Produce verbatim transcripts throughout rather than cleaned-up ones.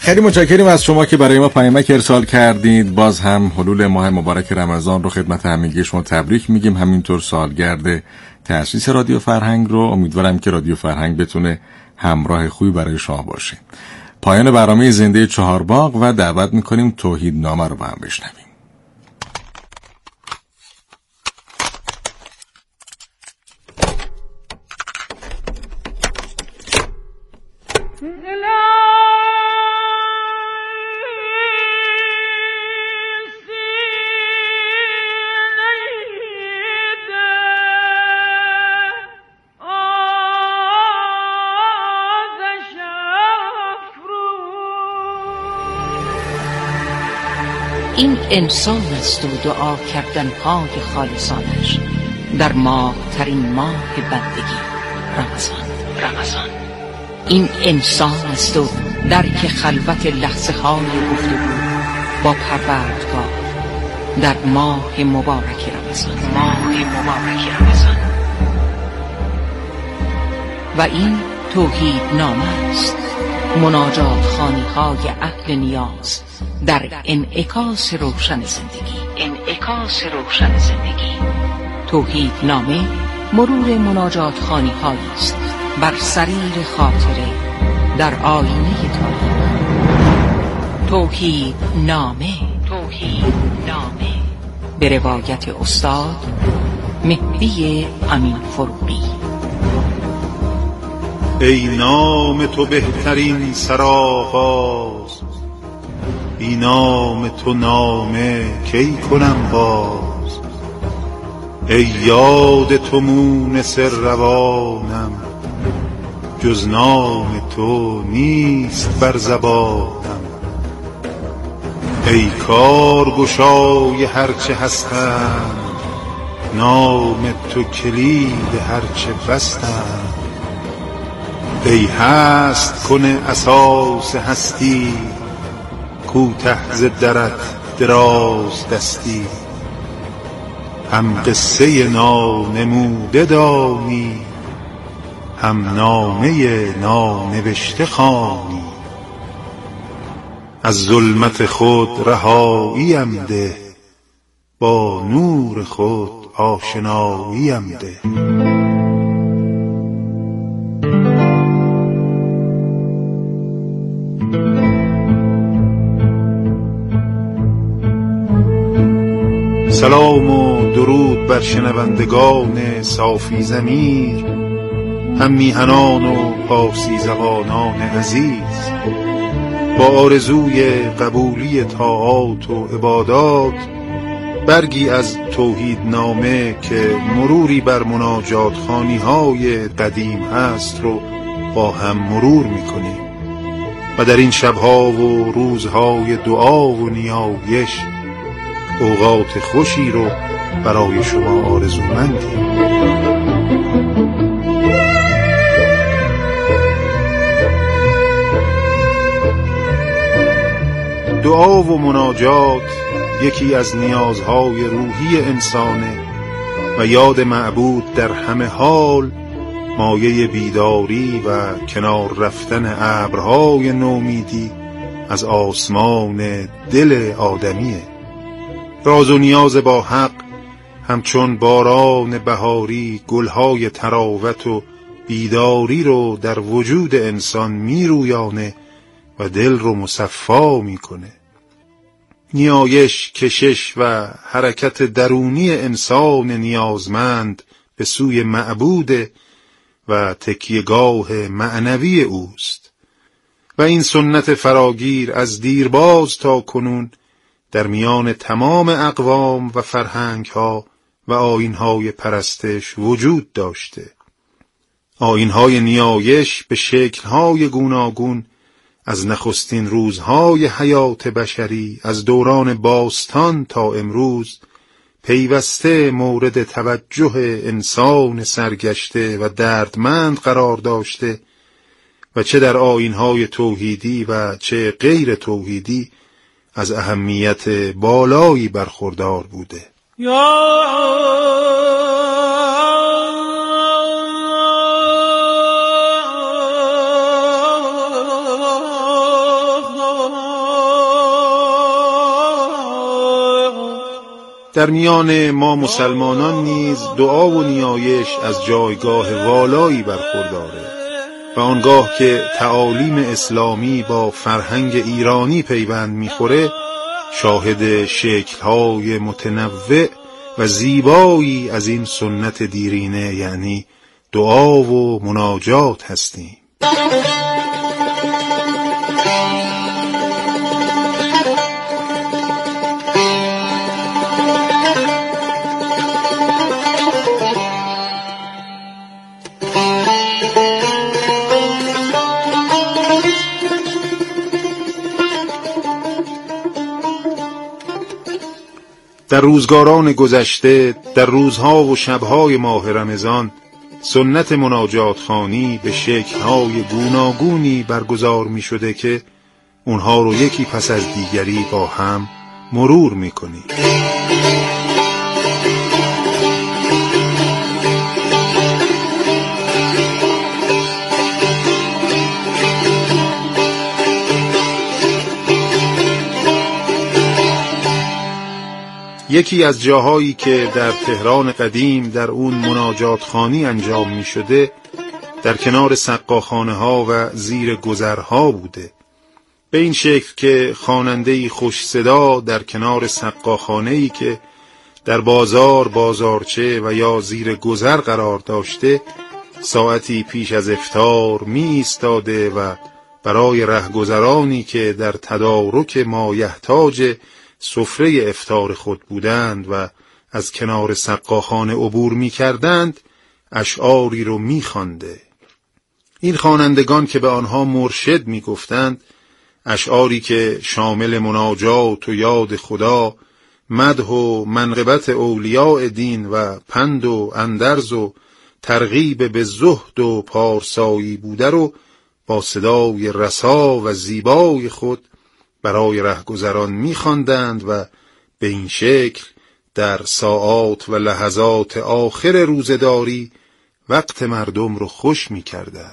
خیلی متشکریم از شما که برای ما پیامک ارسال کردید. باز هم حلول ماه مبارک رمضان رو خدمت همگی شما تبریک میگیم، همینطور سالگرد تأسیس رادیو فرهنگ رو. امیدوارم که رادیو فرهنگ بتونه همراه خوبی برای شما باشه. پایان برنامه زنده چهارباغ و دعوت میکنیم توحیدنامه رو با هم بشنویم. این انسان است و دعا کردن های خالصانش در ماه ترین ماه بندگی رمضان. رمضان این انسان است و درک خلوت لحظه های گفتگو با پروردگار در ماه مبارک رمضان. ماه مبارک رمضان و این توحیدنامه است، مناجات خوانی های اهل نیاز در انعکاس روشن زندگی. انعکاس روشن زندگی. توحیدنامه مرور مناجات خوانی هایی است بر سریر خاطره در آینه تاریخ. توحیدنامه. توحیدنامه به روایت استاد مهدی امین فروغی. ای نام تو بهترین سرآغاز، بی نام تو نامه کی کنم باز. ای یاد تو مونس روانم، جز نام تو نیست بر زبانم. ای کارگشای هرچه هستم، نام تو کلید هرچه بستم. ای هست کنه اساس هستی، کوته ز درت دراز دستی. هم قصه نانموده دانی، هم نامه نانوشته خوانی. از ظلمت خود رهاییم ده، با نور خود آشناییم ده. سلام و درود بر شنوندگان صافی ضمیر، هم میهنان و پارسی زبانان عزیز. با آرزوی قبولی طاعات و عبادات، برگی از توحیدنامه که مروری بر مناجات خوانی های قدیم هست رو با هم مرور میکنیم و در این شبها و روزهای دعا و نیایش اوقات خوشی رو برای شما آرزومندیم. دعا و مناجات یکی از نیازهای روحی انسانه و یاد معبود در همه حال مایه بیداری و کنار رفتن ابرهای نومیدی از آسمان دل آدمیه. راز و نیاز با حق همچون باران بهاری گلهای تراوت و بیداری رو در وجود انسان میرویانه و دل رو مصفا میکنه. نیایش، کشش و حرکت درونی انسان نیازمند به سوی معبود و تکیهگاه معنوی اوست و این سنت فراگیر از دیرباز تا کنون در میان تمام اقوام و فرهنگ‌ها و آیین‌های پرستش وجود داشته. آیین‌های نیایش به شکل‌های گوناگون از نخستین روزهای حیات بشری از دوران باستان تا امروز پیوسته مورد توجه انسان سرگشته و دردمند قرار داشته و چه در آیین‌های توحیدی و چه غیر توحیدی از اهمیت بالایی برخوردار بوده. یا در میان ما مسلمانان نیز دعا و نیایش از جایگاه والایی برخورداره و آنگاه که تعالیم اسلامی با فرهنگ ایرانی پیوند میخوره شاهد شکل‌های متنوع و زیبایی از این سنت دیرینه یعنی دعا و مناجات هستیم. در روزگاران گذشته، در روزها و شبهای ماه رمضان، سنت مناجات خوانی به شکل‌های گوناگونی برگزار می شده که اونها رو یکی پس از دیگری با هم مرور می کنیم. یکی از جاهایی که در تهران قدیم در اون مناجات خوانی انجام می شده در کنار سقاخانه ها و زیر گذرها بوده، به این شکل که خواننده‌ای خوش صدا در کنار سقاخانه‌ای که در بازار، بازارچه و یا زیر گذر قرار داشته ساعتی پیش از افطار می ایستاده و برای رهگذرانی که در تدارک مایحتاج سفره افطار خود بودند و از کنار سقاخانه عبور می کردند اشعاری رو می خوانده. این خوانندگان که به آنها مرشد می گفتند، اشعاری که شامل مناجات و یاد خدا، مدح و منقبت اولیاء دین و پند و اندرز و ترغیب به زهد و پارسایی بوده رو با صدای رسا و زیبای خود برای رهگذران می‌خواندند و به این شکل در ساعات و لحظات آخر روزداری وقت مردم رو خوش می‌کردند.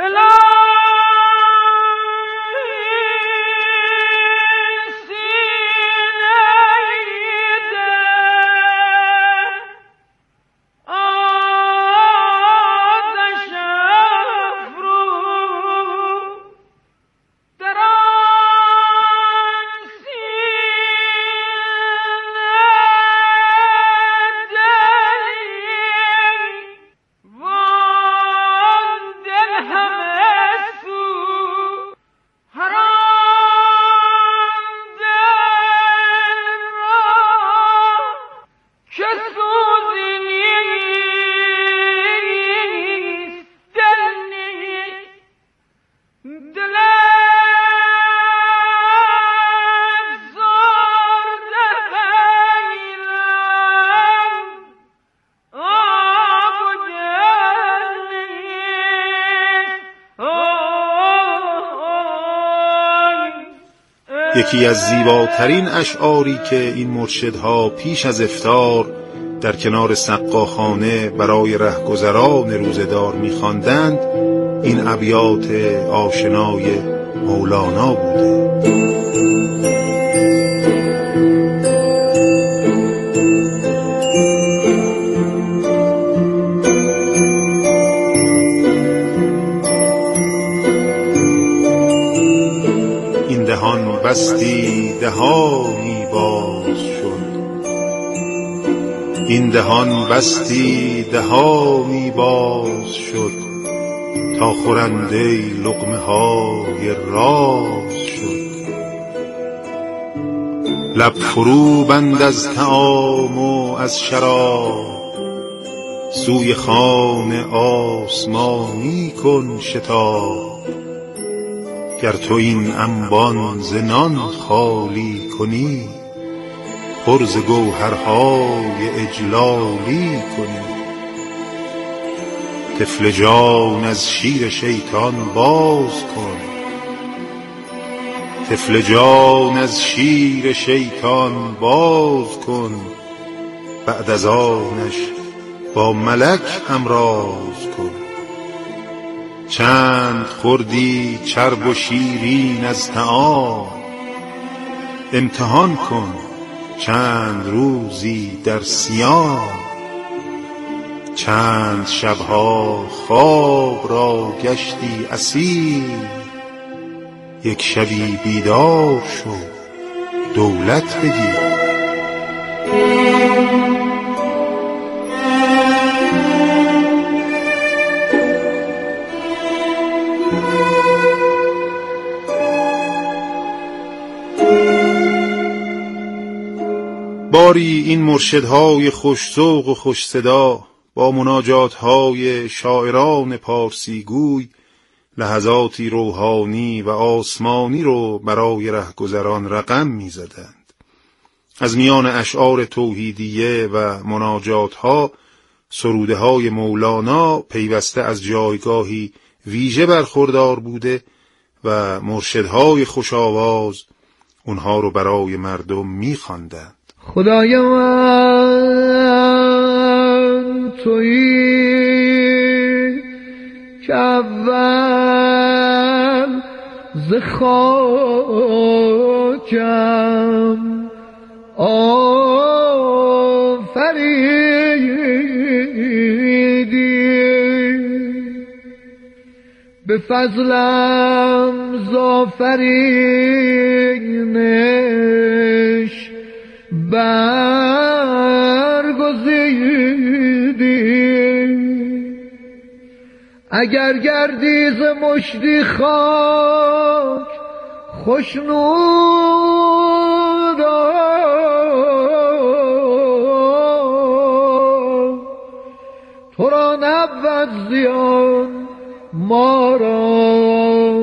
یکی از زیباترین اشعاری که این مرشدها پیش از افطار در کنار سقاخانه برای رهگذران روزدار می‌خواندند این ابیات آشنای مولانا بوده. بستی دهانی باز شد، این دهان بستی دهانی باز شد، تا خورنده لقمه های راز شد. لب فرو بند از طعام و از شراب، سوی خوان آسمانی کن شتاب. گر تو این انبان ز نان خالی کنی، پر ز گوهرهای اجلالی کنی. طفل جان از شیر شیطان باز کن، طفل جان از شیر شیطان باز کن. بعد از آنش با ملک همراز کن. چند خوردی چرب و شیرین از طعام، امتحان کن چند روزی در سیام، چند شبها خواب را گشتی اسیر، یک شبی بیدار شو دولت بگیر. باری این مرشدهای خوش ذوق و خوش صدا با مناجاتهای شاعران پارسی گوی لحظاتی روحانی و آسمانی رو برای رهگذران رقم می زدند. از میان اشعار توحیدیه و مناجاتها سروده های مولانا پیوسته از جایگاهی ویژه برخوردار بوده و مرشدهای خوش آواز اونها رو برای مردم می خواندند. خدای من تویی که اول ز خاکم آفریدی، به فضلم زآفرینش برگزیدی. اگر گردی ز مشتی خاک خشنود تو را نبود زیان، ما را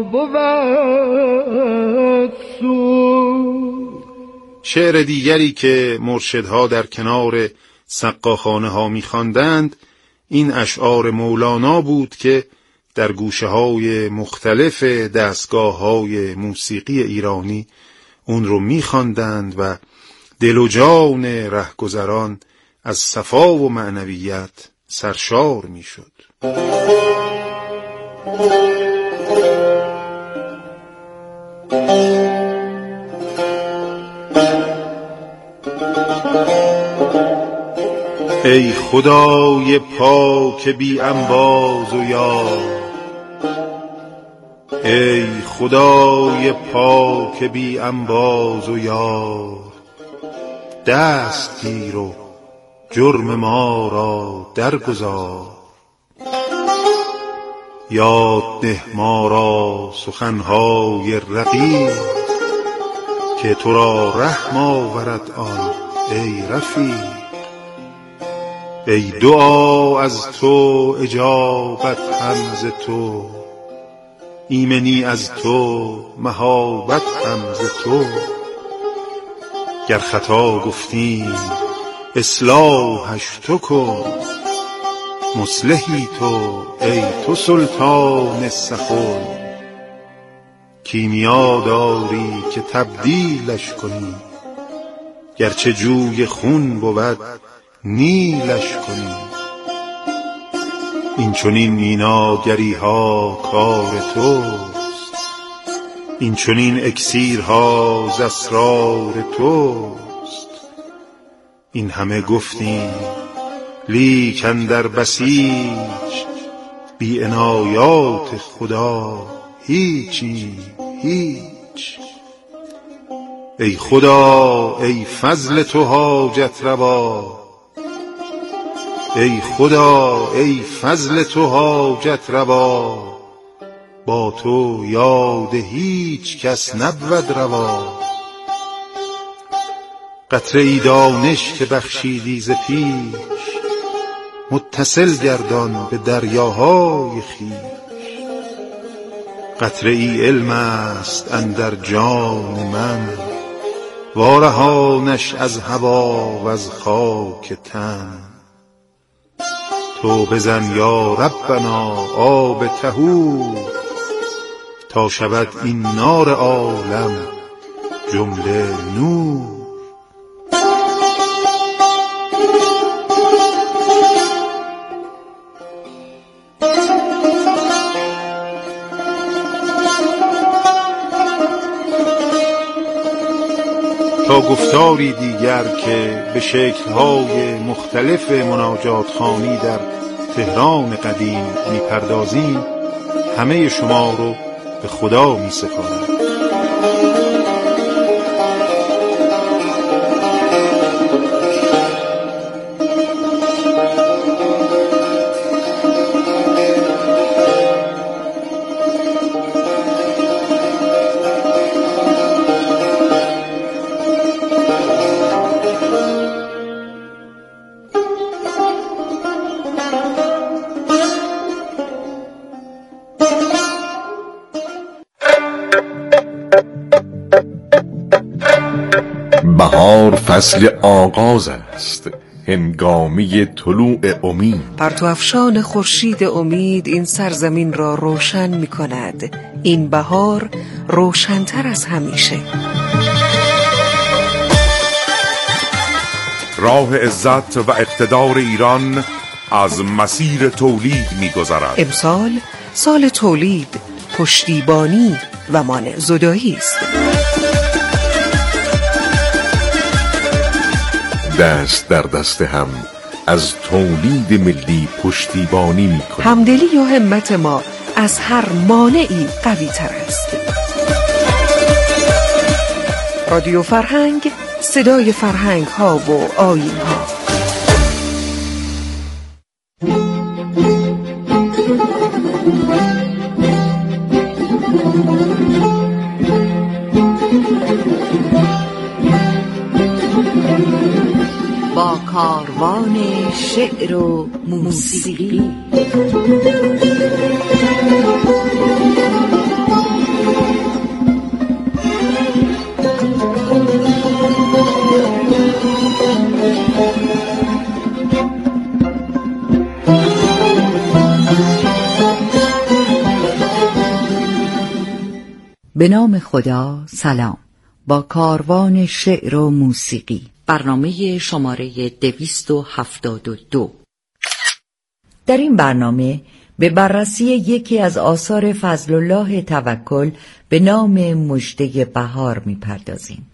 بود سود. شعر دیگری که مرشدها در کنار سقاخانه ها می خواندند این اشعار مولانا بود که در گوشه های مختلف دستگاه های موسیقی ایرانی اون رو می خواندند و دل و جان رهگذران از صفا و معنویت سرشار می شد. ای خدای پاک بی انباز و یار، ای خدای پاک بی انباز و یار، دست گیر و جرم ما را درگذار. یاد ده ما را سخنهای رقیب که تو را رحم آورد آن ای رفیق. ای دعا از تو اجابت هم ز تو، ایمنی از تو مهابت هم ز تو. گر خطا گفتیم اصلاحش تو کن، مصلحی تو ای تو سلطان سخن. کیمیا داری که تبدیلش کنی، گرچه جوی خون بود نیلش کنی. این چنین میناگری ها کار توست، این چنین اکسیرها ز اسرار توست. این همه گفتیم لیک اندر بسیج بی عنایات خدا هیچی هیچ. ای خدا ای فضل تو حاجت روا، ای خدا ای فضل تو حاجت روا. با تو یاد هیچ کس نبود روا. قطره ای دانش که بخشیدی ز پیش، متصل گردان به دریاهای خویش. قطره ای علم است اندر جان من، وارهانش از هوا و از خاک تن. تو بزن یا ربنا آب طهور، تا شود این نار عالم جمله نور. تا گفتاری دیگر که به شکل‌های مختلف مناجات خوانی در تهران قدیم می‌پردازیم، همه شما رو به خدا می‌سپارم. بهار فصل آغاز است، هنگامی طلوع امید. پرتو افشان خورشید امید این سرزمین را روشن می کند. این بهار روشن‌تر از همیشه. راه عزت و اقتدار ایران از مسیر تولید می گذرد. امسال سال تولید، پشتیبانی و مانع زدایی است. دست در دست هم از تولید ملی پشتیبانی می کنیم. همدلی و همت ما از هر مانعی قوی تر است. رادیو فرهنگ، صدای فرهنگ ها و آیین ها. با کاروان شعر و موسیقی. به نام خدا. سلام. با کاروان شعر و موسیقی، برنامه شماره دویست و هفتاد و دو. در این برنامه به بررسی یکی از آثار فضل الله توکل به نام مژده بهار می‌پردازیم.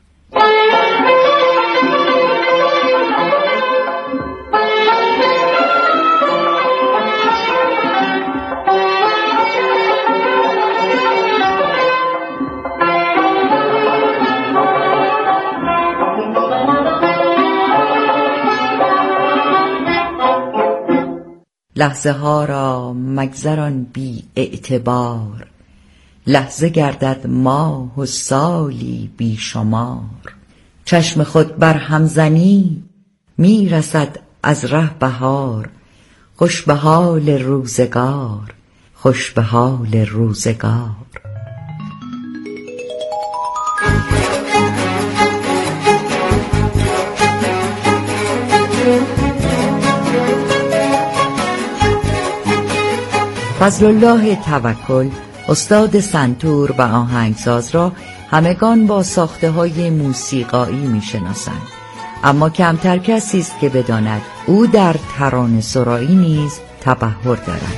لحظه ها را مگذران بی اعتبار، لحظه گردد ماه و سالی بی شمار. چشم خود بر همزنی می رسد از ره بهار، خوش به حال روزگار، خوش به حال روزگار. فضل الله توکل، استاد سنتور و آهنگساز را همگان با ساخته های موسیقایی می شناسند، اما کمتر کسی است که بداند او در ترانه سرایی نیز تبحر دارد.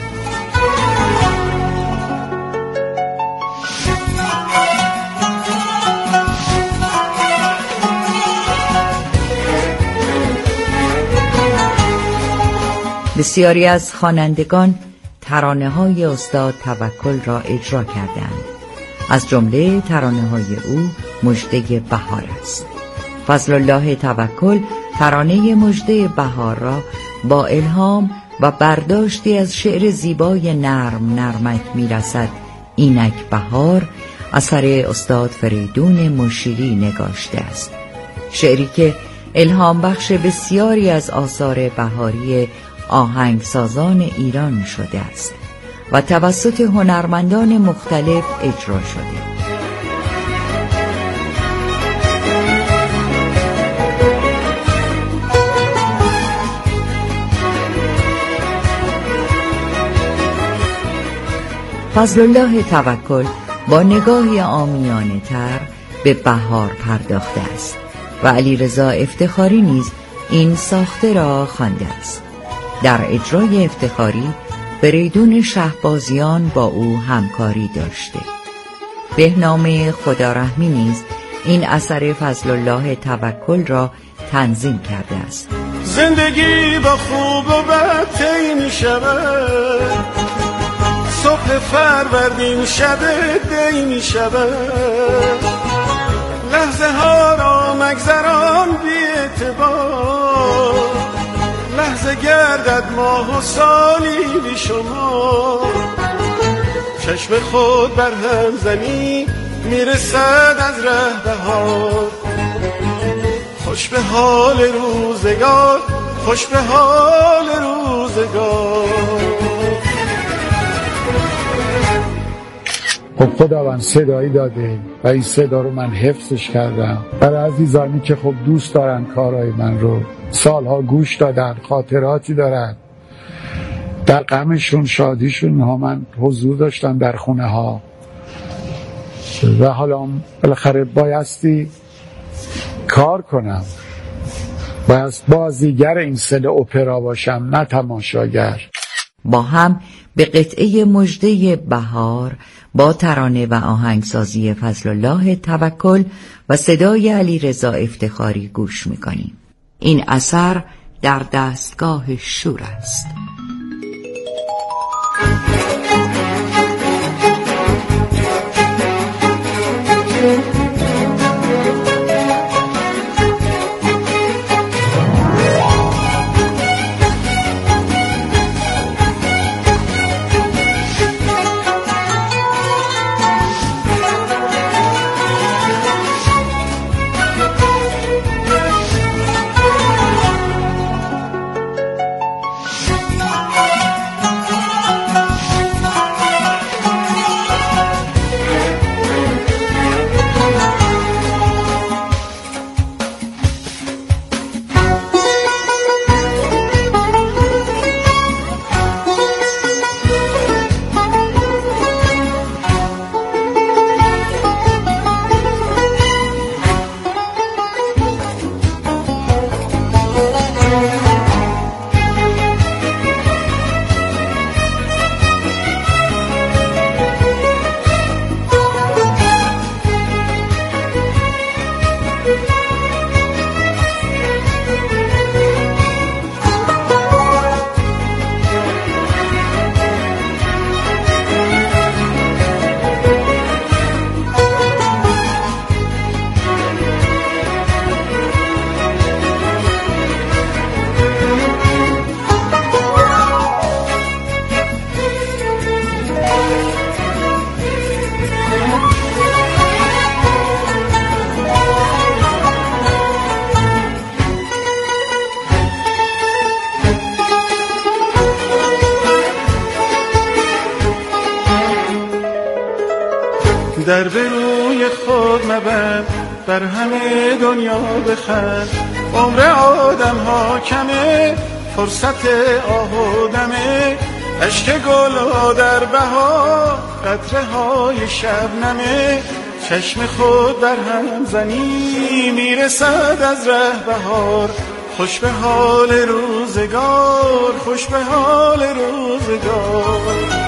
بسیاری از خوانندگان ترانه های استاد توکل را اجرا کردند. از جمله ترانه های او مژده بهار است. فضل الله توکل ترانه مژده بهار را با الهام و برداشتی از شعر زیبای نرم نرمک میرسد اینک بهار اثر استاد فریدون مشیری نگاشته است. شعری که الهام بخش بسیاری از آثار بهاری آهنگسازان ایران شده است و توسط هنرمندان مختلف اجرا شده. فضل الله توکل با نگاهی عامیانه تر به بهار پرداخته است و علیرضا افتخاری نیز این ساخته را خوانده است. در اجرای افتخاری فریدون شهبازیان با او همکاری داشته. بهنام خدارحمی نیز این اثر فضل الله توکل را تنظیم کرده است. زندگی با خوب و بد طی می شود، صبح فروردین شب دی می شود، لحظه ها را مگذران بی اعتبار، لحظه گردد ماه و سالی بی شما، چشم خود بر هم زنی میرسد از ره بهار، خوش به حال روزگار، خوش به حال روزگار. خب خداوند صدایی داده و این صدا رو من حفظش کردم برای عزیزانی که خب دوست دارن کارهای من رو، سالها گوش دادن، خاطراتی دارن، در غمشون شادیشون ها من حضور داشتم در خونه ها و حالا بالاخره بایستی کار کنم، باید بازیگر این سل اپرا باشم نه تماشاگر. با هم به قطعه مژده بهار با ترانه و آهنگسازی فضل الله توکل و صدای علیرضا افتخاری گوش میکنیم. این اثر در دستگاه شور است. در به روی خود مبند، بر همه دنیا بخند، عمر آدم ها کمه، فرصت آه و دمه، اشک گل ها در بهار، قطره های شبنمه، چشم خود بر هم زنی میرسد از ره بهار، خوش به حال روزگار، خوش به حال روزگار.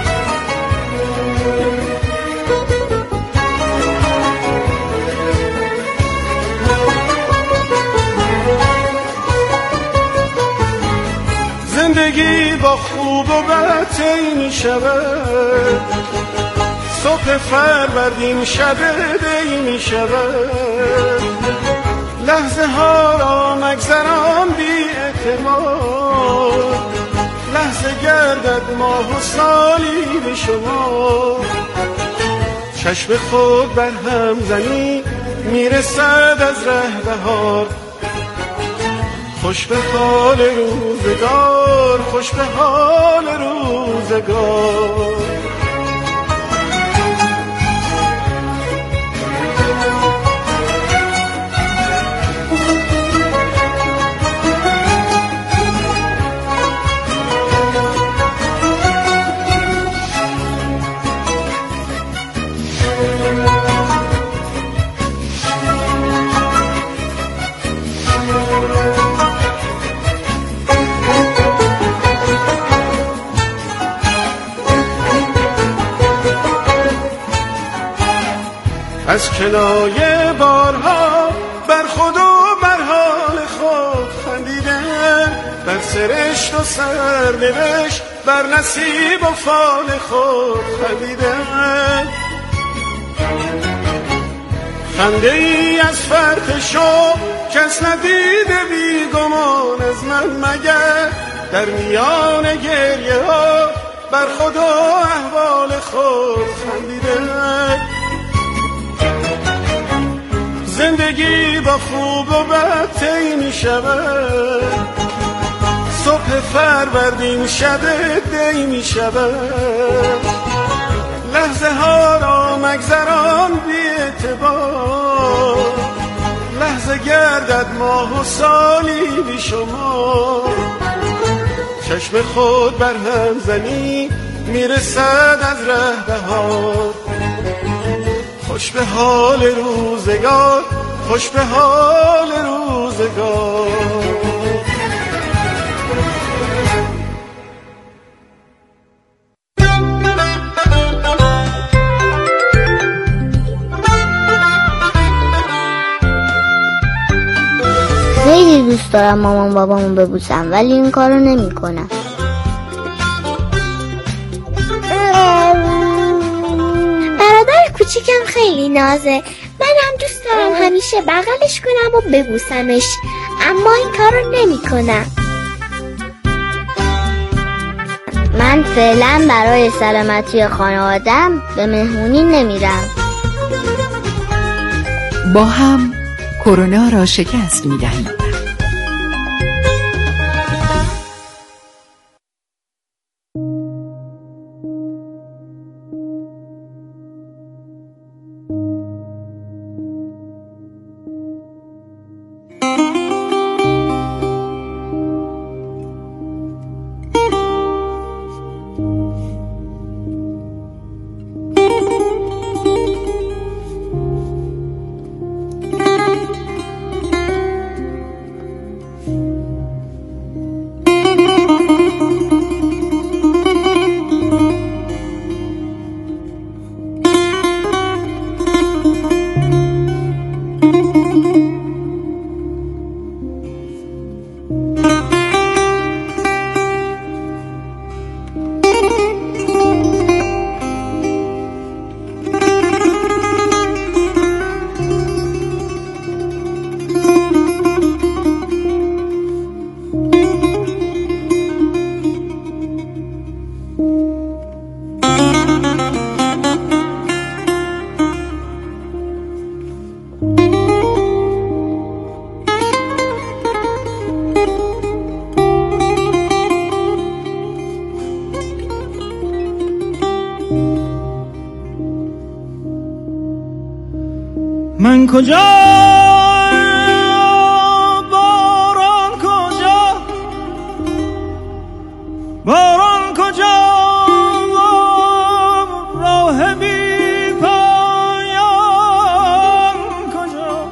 زندگی با خوب و بد طی می شود، صبح فروردین شب دی می شود، لحظه ها را مگذران بی اعتبار، لحظه گردد ماه و سالی به شما، چشم خود بر هم زنی میرسد از ره بهار، خوش به حال روزگار، خوش به حال روزگار. از کنایه بارها بر خود و بر حال خود خندیدم، بر سرشت و سرنوشت بر نصیب و فال خود خندیدم. خنده ای از فرط شو کس ندیده بی گمان از من مگر، در میان گریه ها بر خود و احوال خود خندیدم. زندگی با خوب و بد طی می شود، صبح فروردین شب دی می شود، لحظه ها را مگذران بی اعتبار، لحظه گردد ماه و سالی بی شما. چشم خود بر هم زنی میرسد از ره بهار، خوش به حال روزگار، خوش به حال روزگار. خیلی دوست دارم مامان بابامو ببوسم ولی این کارو نمی‌کنم. برادر کوچیکم خیلی نازه، منم دوست دارم همیشه بغلش کنم و ببوسمش، اما این کارو نمی‌کنم. من فعلا برای سلامتی خانواده‌ام به مهمونی نمیرم. با هم کرونا را شکست می‌دهیم. من کجا باران کجا باران کجا راه بی پایان کجا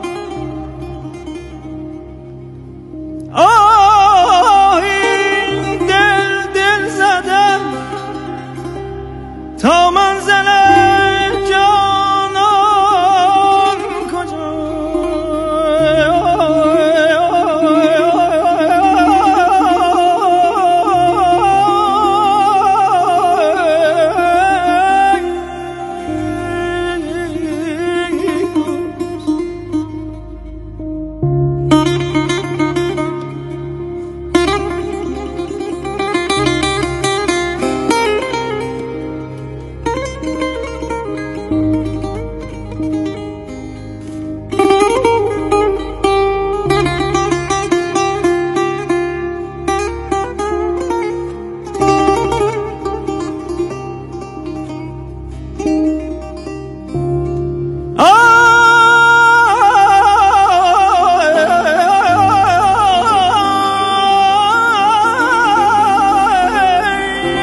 آه این دل دل زدم تا منزل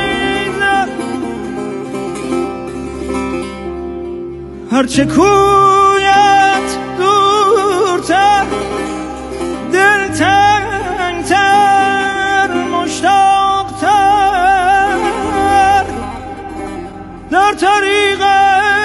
هرچه کو